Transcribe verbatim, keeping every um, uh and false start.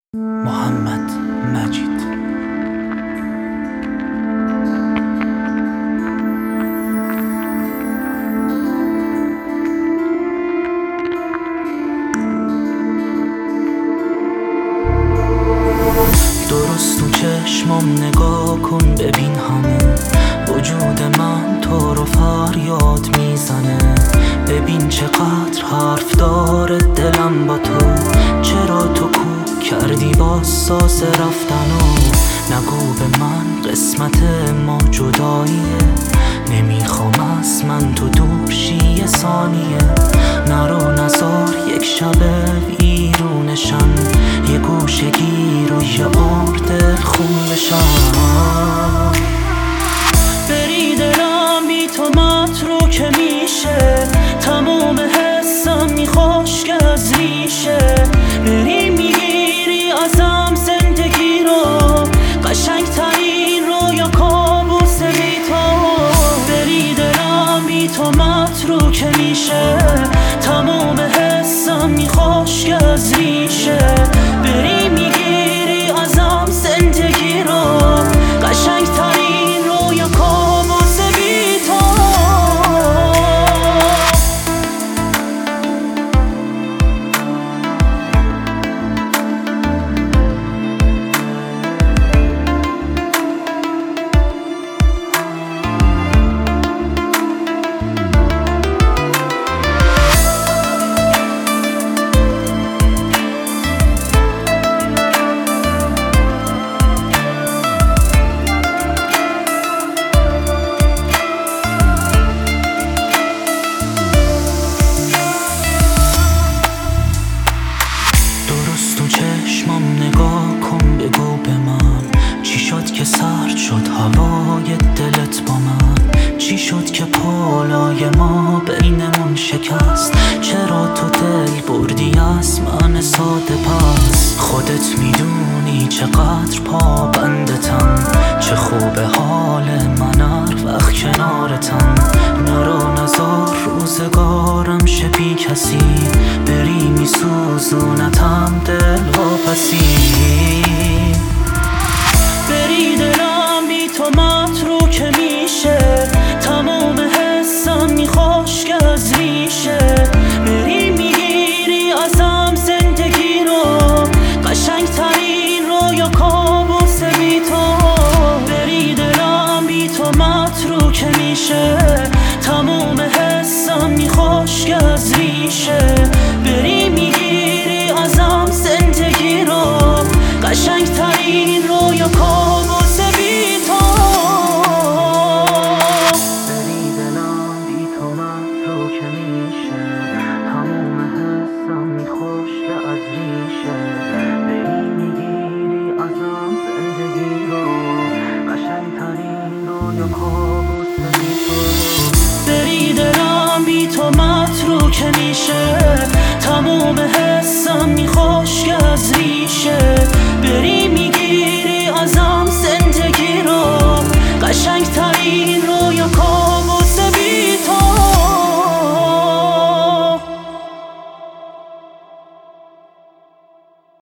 محمد مجید. درست تو چشمم نگاه کن، ببین همه وجود من تو رو فریاد میزنه. ببین چقدر حرف داره دلم با تو، چرا تو کو کردی با ساز رفتنو. نگو به من قسمت ما جداییه، نمیخوام از من تو دورشی یه ثانیه. نرو نزار یک شب ویرونشم، یه گوشه گیر و یه عمر دل خون بشم. بری دلم بی تو متروک میشه، تمام حسم میخوشک از ریشه. بری میگیری ازم زندگی رو، قشنگ ترین رو یا کابوس بی تو. بری دلم بی تو متروک میشه، تمام حسم میخوشک از ریشه. بری میگیری ازم زندگی رو، قشنگ ترین رو یا کابوس بی تو. نگاه کن بگو به من، چی شد که سرد شد هوای دلت با من؟ چی شد که پالای ما بینمون شکست؟ چرا تو دل بردی از من ساده پس؟ خودت میدونی چقدر پابندتم، چه خوب حال من هر وقت کنارتم. نرو نزار روزگارم شه بی کسی، بری میسوزونتم دل واپسی. بری دلم بی تو متروک میشه، تمام حسم میخوشک از ریشه. بری میگیری ازم زندگی رو، قشنگ ترین رو یا کابوس بی تو. بری دلم بی تو متروک میشه، تمام حسم میخوشک از ریشه. بری میگیری ازم زندگی رو، قشنگ ترین رو یا کابوس بی تو. بری دلم بی تو متروک میشه، تمام حسم میخوشک از ریشه. بری میگیری ازم زندگی رو، قشنگ ترین رو یا کابوس بی تو. بری دلم بی تو متروک میشه، تمام حسم میخوشک از ریشه.